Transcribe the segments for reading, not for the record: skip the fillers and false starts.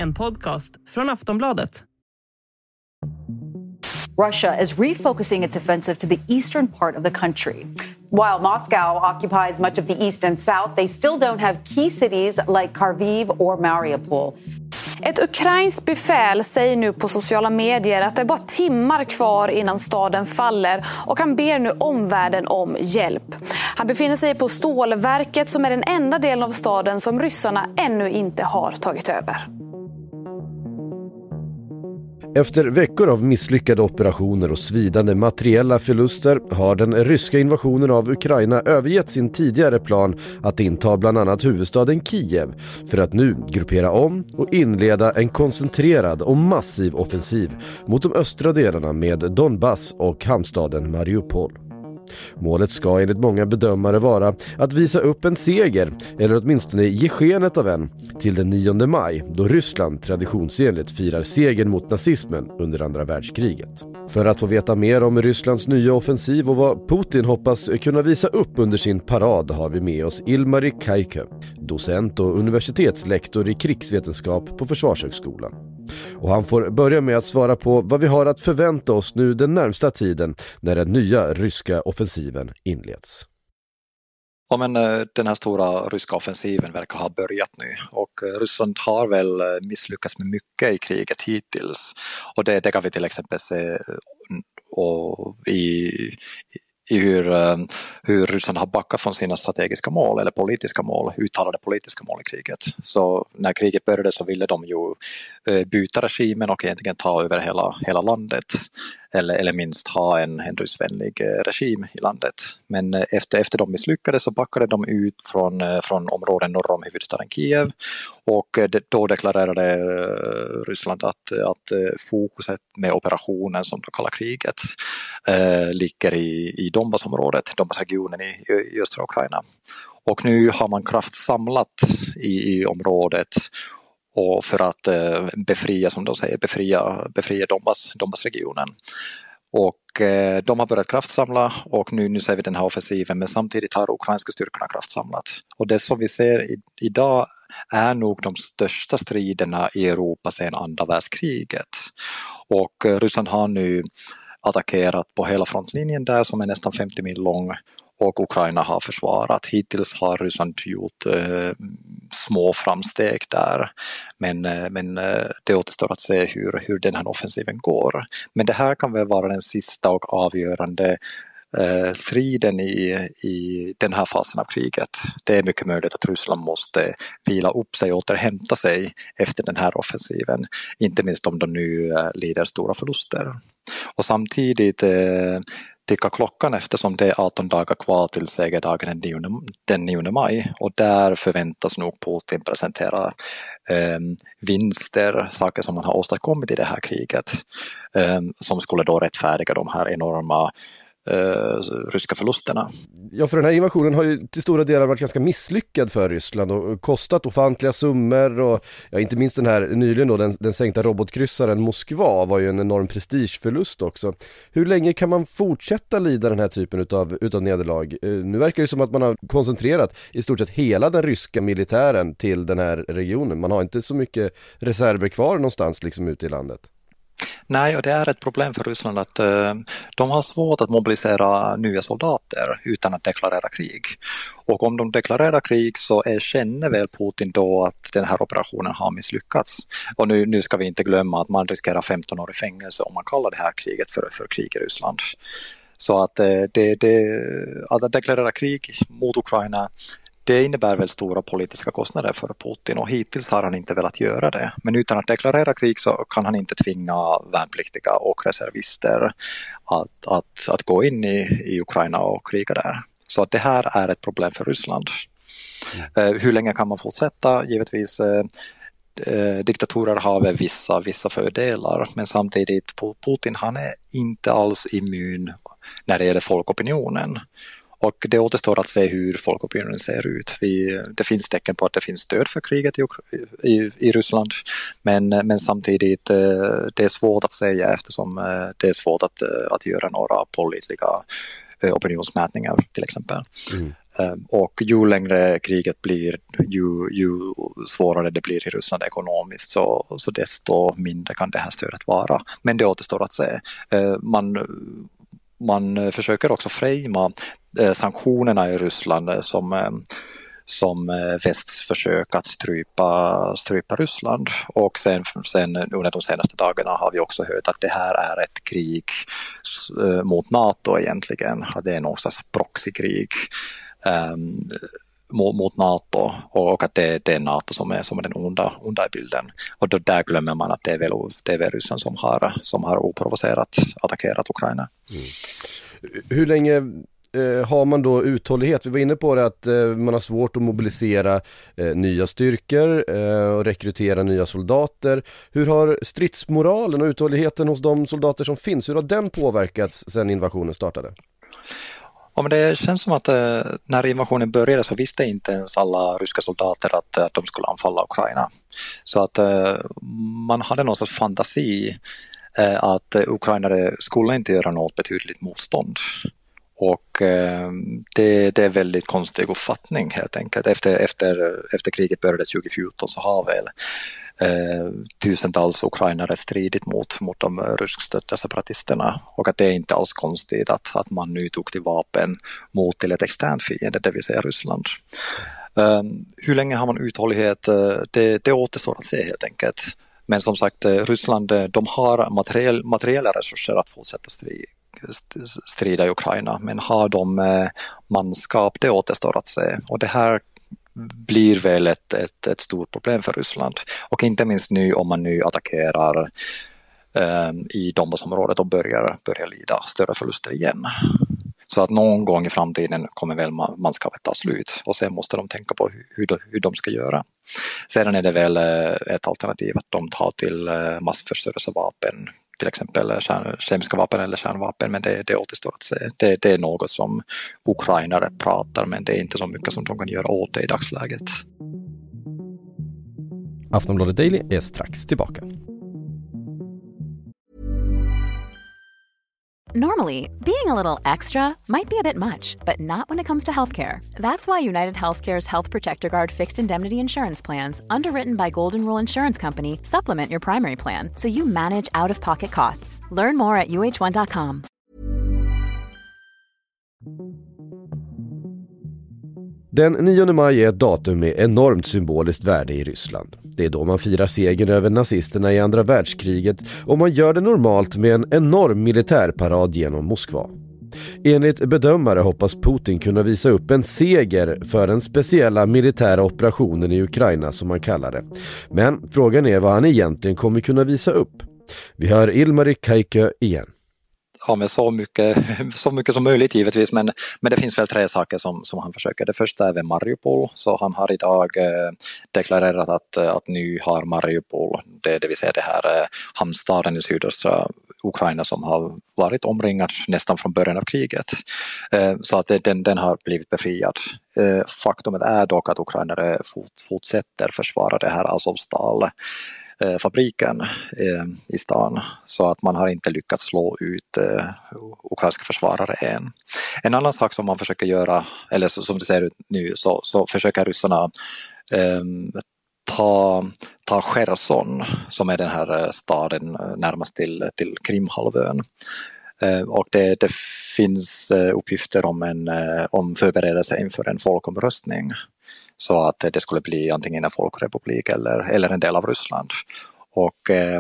En podcast från Aftonbladet. Russia is refocusing its offensive to the eastern part of the country. While Moscow occupies much of the east and south, they still don't have key cities like Kharkiv or Mariupol. Ett ukrainskt befäl säger nu på sociala medier att det är bara timmar kvar innan staden faller och han ber nu omvärlden om hjälp. Han befinner sig på stålverket som är den enda delen av staden som ryssarna ännu inte har tagit över. Efter veckor av misslyckade operationer och svidande materiella förluster har den ryska invasionen av Ukraina övergett sin tidigare plan att inta bland annat huvudstaden Kiev för att nu gruppera om och inleda en koncentrerad och massiv offensiv mot de östra delarna med Donbass och hamnstaden Mariupol. Målet ska enligt många bedömare vara att visa upp en seger, eller åtminstone ge skenet av en, till den 9 maj då Ryssland traditionsenligt firar segern mot nazismen under andra världskriget. För att få veta mer om Rysslands nya offensiv och vad Putin hoppas kunna visa upp under sin parad har vi med oss Ilmari Kaikö, docent och universitetslektor i krigsvetenskap på Försvarshögskolan. Och han får börja med att svara på vad vi har att förvänta oss nu den närmsta tiden när den nya ryska offensiven inleds. Ja, men den här stora ryska offensiven verkar ha börjat nu och Ryssland har väl misslyckats med mycket i kriget hittills. Och det kan vi till exempel se i hur Ryssland har backat från sina strategiska mål eller politiska mål, uttalade politiska mål i kriget. Så när kriget började så ville de ju byta regimen och egentligen ta över hela landet. Eller minst ha en ryssvänlig regim i landet. Men efter de misslyckades så backade de ut från områden norr om huvudstaden Kiev. Och då deklarerade Ryssland att fokuset med operationen som de kallar kriget ligger i Donbassområdet, Donbassregionen i östra Ukraina. Och nu har man kraftsamlat i området och för att befria, som de säger, befria Donbassregionen. Och de har börjat kraftsamla och nu ser vi den här offensiven, men samtidigt har ukrainska styrkorna kraftsamlat. Och det som vi ser idag är nog de största striderna i Europa sedan andra världskriget. Och Ryssland har nu attackerat på hela frontlinjen där som är nästan 50 mil lång. Och Ukraina har försvarat. Hittills har Ryssland gjort små framsteg där. Men det återstår att se hur den här offensiven går. Men det här kan väl vara den sista och avgörande striden i den här fasen av kriget. Det är mycket möjligt att Ryssland måste vila upp sig och återhämta sig efter den här offensiven. Inte minst om de nu lider stora förluster. Och samtidigt tickar klockan eftersom det är 18 dagar kvar till segerdagen den 9 maj. Och där förväntas nog Putin presentera vinster, saker som man har åstadkommit i det här kriget. Som skulle då rättfärdiga de här enorma ryska förlusterna. Ja, för den här invasionen har ju till stora delar varit ganska misslyckad för Ryssland och kostat ofantliga summor och inte minst den här nyligen då, den sänkta robotkryssaren Moskva var ju en enorm prestigeförlust också. Hur länge kan man fortsätta lida den här typen utav nederlag? Nu verkar det som att man har koncentrerat i stort sett hela den ryska militären till den här regionen. Man har inte så mycket reserver kvar någonstans liksom ute i landet. Nej, och det är ett problem för Ryssland att de har svårt att mobilisera nya soldater utan att deklarera krig. Och om de deklarerar krig så känner väl Putin då att den här operationen har misslyckats. Och nu ska vi inte glömma att man riskerar 15 år i fängelse om man kallar det här kriget för krig i Ryssland. Så att att deklarera krig mot Ukraina, det innebär väl stora politiska kostnader för Putin och hittills har han inte velat göra det. Men utan att deklarera krig så kan han inte tvinga värnpliktiga och reservister att gå in i Ukraina och kriga där. Så att det här är ett problem för Ryssland. Hur länge kan man fortsätta? Givetvis diktatorer har väl vissa fördelar, men samtidigt Putin han är inte alls immun när det gäller folkopinionen. Och det återstår att se hur folkopinionen ser ut. Det finns tecken på att det finns stöd för kriget i Ryssland. Men samtidigt det är svårt att säga eftersom det är svårt att göra några pålitliga opinionsmätningar till exempel. Och ju längre kriget blir, ju svårare det blir i Ryssland ekonomiskt, så desto mindre kan det här stödet vara. Men det återstår att se. Man försöker också framea sanktionerna i Ryssland som västs försök att strypa Ryssland. Och sen under de senaste dagarna har vi också hört att det här är ett krig mot NATO egentligen. Det är någon slags proxykrig mot NATO, och att det är NATO som är den onda i bilden. Och då där glömmer man att det är väl Ryssland som har oprovocerat attackerat Ukraina. Hur länge har man då uthållighet? Vi var inne på det att man har svårt att mobilisera nya styrkor och rekrytera nya soldater. Hur har stridsmoralen och uthålligheten hos de soldater som finns, hur har den påverkats sedan invasionen startade? Ja, men det känns som att när invasionen började så visste inte ens alla ryska soldater att de skulle anfalla Ukraina. Så att man hade någon sorts fantasi att ukrainare skulle inte göra något betydligt motstånd. Och det är väldigt konstig uppfattning helt enkelt. Efter kriget började 2014 så har väl tusentals ukrainare stridit mot de ryskstödda separatisterna, och att det är inte alls konstigt att man nu tog till vapen mot till ett externt fiende, det vill säga Ryssland. Hur länge har man uthållighet? Det återstår att se helt enkelt. Men som sagt, Ryssland, de har materiella resurser att fortsätta strida i Ukraina, men har de manskap, det återstår att se. Och det här blir väl ett stort problem för Ryssland, och inte minst nu om man nu attackerar i Donbassområdet och börjar lida större förluster igen. Så att någon gång i framtiden kommer väl manskapet ta slut, och sen måste de tänka på hur de ska göra. Sedan är det väl ett alternativ att de tar till massförstörelsevapen, till exempel kemiska vapen eller kärnvapen, men det återstår att se. Det är något som ukrainare pratar, men det är inte så mycket som de kan göra åt det i dagsläget. Aftonbladet Daily är strax tillbaka. Normally, being a little extra might be a bit much, but not when it comes to healthcare. That's why United Healthcare's Health Protector Guard fixed indemnity insurance plans, underwritten by Golden Rule Insurance Company, supplement your primary plan so you manage out-of-pocket costs. Learn more at uh1.com. Den 9 maj är ett datum med enormt symboliskt värde i Ryssland. Det är då man firar segern över nazisterna i andra världskriget, och man gör det normalt med en enorm militärparad genom Moskva. Enligt bedömare hoppas Putin kunna visa upp en seger för den speciella militära operationen i Ukraina, som man kallar det. Men frågan är vad han egentligen kommer kunna visa upp. Vi hör Ilmari Kaikö igen. Ja, med så mycket som möjligt givetvis, men det finns väl tre saker som han försöker. Det första är väl Mariupol, så han har idag deklarerat att nu har Mariupol, det vill säga det här hamnstaden i sydöstra Ukraina som har varit omringad nästan från början av kriget, så att den har blivit befriad. Faktumet är dock att ukrainare fortsätter försvara det här Azovstal fabriken i stan, så att man har inte lyckats slå ut ukrainska försvarare än. En annan sak som man försöker göra, eller som det ser ut nu, så försöker ryssarna ta Cherson, som är den här staden närmast till Krimhalvön. Och det finns uppgifter om förberedelse inför en folkomröstning, så att det skulle bli antingen en folkrepublik eller en del av Ryssland. Och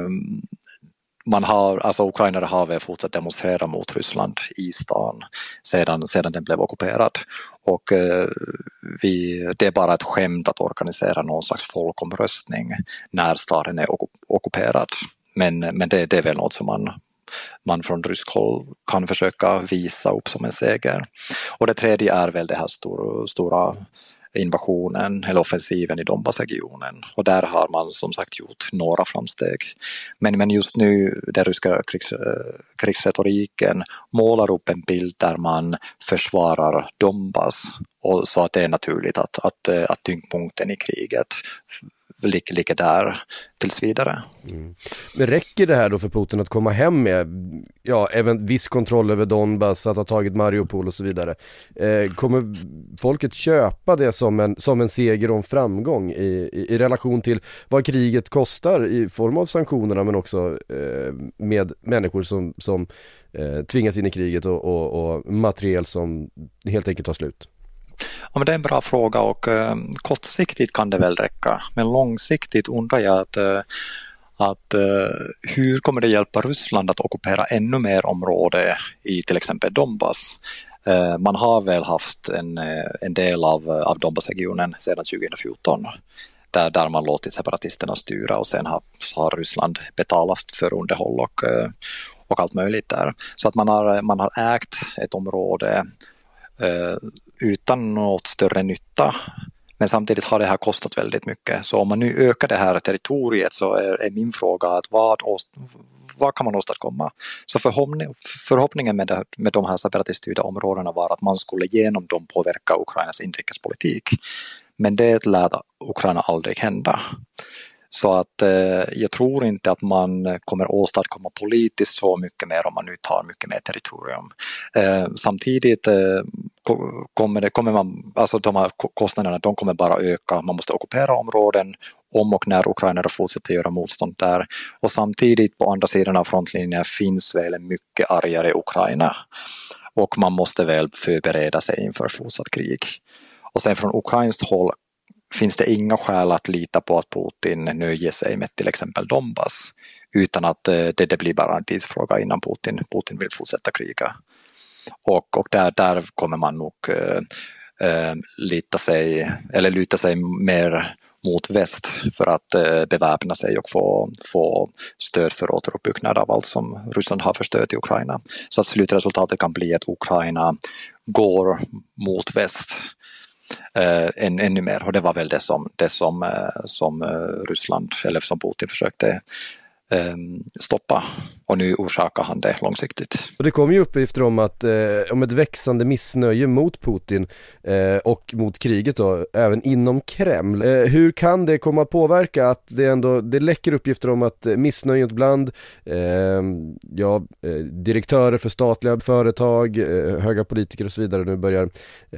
ukrainare har väl fortsatt demonstrera mot Ryssland i stan sedan den blev ockuperad. Och det är bara ett skämt att organisera någon slags folkomröstning när staden är ockuperad. Men det är väl något som man från rysk håll kan försöka visa upp som en seger. Och det tredje är väl det här stora invasionen eller offensiven i Donbassregionen, och där har man som sagt gjort några framsteg. Men just nu den ryska krigsretoriken målar upp en bild där man försvarar Donbass, och så att det är naturligt att tyngdpunkten i kriget ligger där tills vidare. Men räcker det här då för Putin att komma hem med även viss kontroll över Donbass, att ha tagit Mariupol och så vidare? Kommer folket köpa det som en seger och en framgång i relation till vad kriget kostar i form av sanktionerna, men också med människor som tvingas in i kriget och materiel som helt enkelt tar slut? Ja, men det är en bra fråga, och kortsiktigt kan det väl räcka, men långsiktigt undrar jag att hur kommer det hjälpa Ryssland att ockupera ännu mer område i till exempel Donbass? Man har väl haft en del av Donbassregionen sedan 2014 där man låtit separatisterna styra, och sen har Ryssland betalat för underhåll och allt möjligt där. Så att man har ägt ett område utan något större nytta, men samtidigt har det här kostat väldigt mycket. Så om man nu ökar det här territoriet, så är min fråga att vad kan man åstadkomma? Så förhoppningen med de här separatiststyrda områdena var att man skulle genom dem påverka Ukrainas inrikespolitik, men det lär Ukraina aldrig hända. Så att jag tror inte att man kommer åstadkomma politiskt så mycket mer om man nu tar mycket mer territorium. Samtidigt kommer man, alltså de här kostnaderna, de kommer bara öka. Man måste ockupera områden om och när ukrainare fortsätter göra motstånd där. Och samtidigt på andra sidan av frontlinjen finns väl en mycket argare Ukraina. Och man måste väl förbereda sig inför fortsatt krig. Och sen från ukrainskt håll finns det inga skäl att lita på att Putin nöjer sig med till exempel Donbass, utan att det blir bara en tidsfråga innan Putin vill fortsätta kriga. Och där kommer man nog luta sig mer mot väst för att beväpna sig och få stöd för återuppbyggnad av allt som Ryssland har förstört i Ukraina. Så att slutresultatet kan bli att Ukraina går mot väst ännu mer, och det var väl det som Ryssland, eller som Putin försökte stoppa, och nu orsakar han det långsiktigt. Och det kommer ju uppgifter om om ett växande missnöje mot Putin och mot kriget då, även inom Kreml. Hur kan det komma att påverka att det läcker uppgifter om att missnöjet bland direktörer för statliga företag, höga politiker och så vidare nu börjar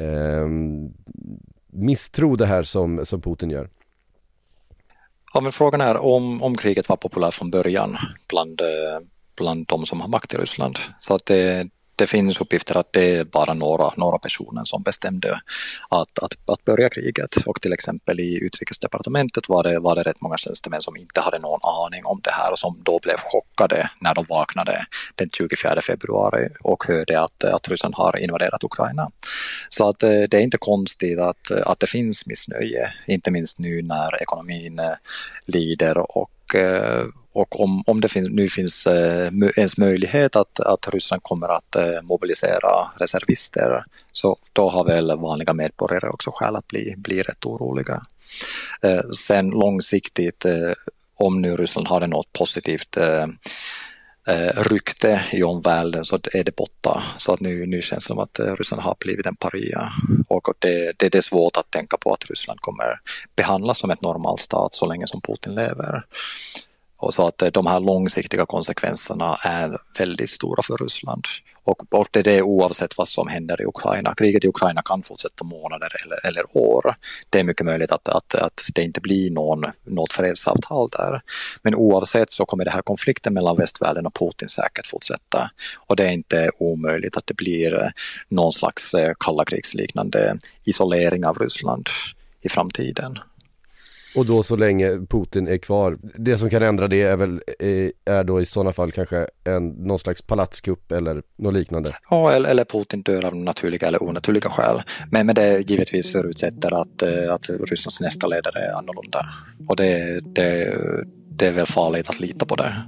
misstro det här som Putin gör? Ja, men frågan är om kriget var populärt från början bland de som har makt i Ryssland. Så att det finns uppgifter att det är bara några personer som bestämde att börja kriget. Och till exempel i utrikesdepartementet var det rätt många tjänstemän som inte hade någon aning om det här, och som då blev chockade när de vaknade den 24 februari och hörde att Ryssland har invaderat Ukraina. Så att det är inte konstigt att det finns missnöje, inte minst nu när ekonomin lider, och om det finns ens möjlighet att Ryssland kommer att mobilisera reservister, så då har väl vanliga medborgare också skäl att bli rätt oroliga. Sen långsiktigt, om nu Ryssland har något positivt rykte i omvärlden, så är det borta. Så att nu känns det som att Ryssland har blivit en paria, och det är svårt att tänka på att Ryssland kommer behandlas som ett normalt stat så länge som Putin lever. Och så att de här långsiktiga konsekvenserna är väldigt stora för Ryssland. Och det är oavsett vad som händer i Ukraina. Kriget i Ukraina kan fortsätta månader eller år. Det är mycket möjligt att det inte blir något fredsavtal där. Men oavsett så kommer det här konflikten mellan västvärlden och Putin säkert fortsätta. Och det är inte omöjligt att det blir någon slags kalla krigsliknande isolering av Ryssland i framtiden. Och då så länge Putin är kvar, det som kan ändra det är då i sådana fall kanske någon slags palatskupp eller något liknande. Ja, eller Putin dör av naturliga eller onaturliga skäl. Men det givetvis förutsätter att Rysslands nästa ledare är annorlunda. Och det är väl farligt att lita på det.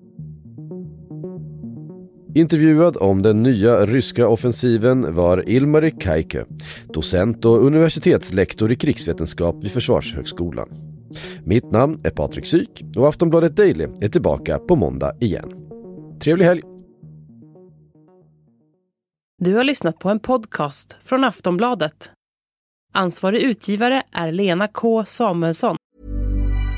Intervjuad om den nya ryska offensiven var Ilmari Kaikö, docent och universitetslektor i krigsvetenskap vid Försvarshögskolan. Mitt namn är Patrik Syk och Aftonbladet Daily är tillbaka på måndag igen. Trevlig helg! Du har lyssnat på en podcast från Aftonbladet. Ansvarig utgivare är Lena K. Samuelsson.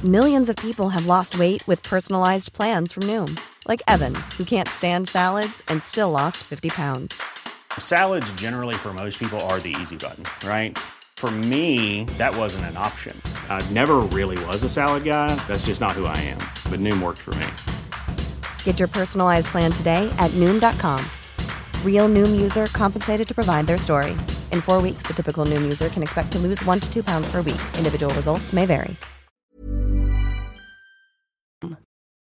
Millions of people have lost weight with personalized plans from Noom. Like Evan, who can't stand salads and still lost 50 pounds. Salads generally for most people are the easy button, right? For me, that wasn't an option. I never really was a salad guy. That's just not who I am. But Noom worked for me. Get your personalized plan today at Noom.com. Real Noom user compensated to provide their story. In 4 weeks, the typical Noom user can expect to lose 1 to 2 pounds per week. Individual results may vary.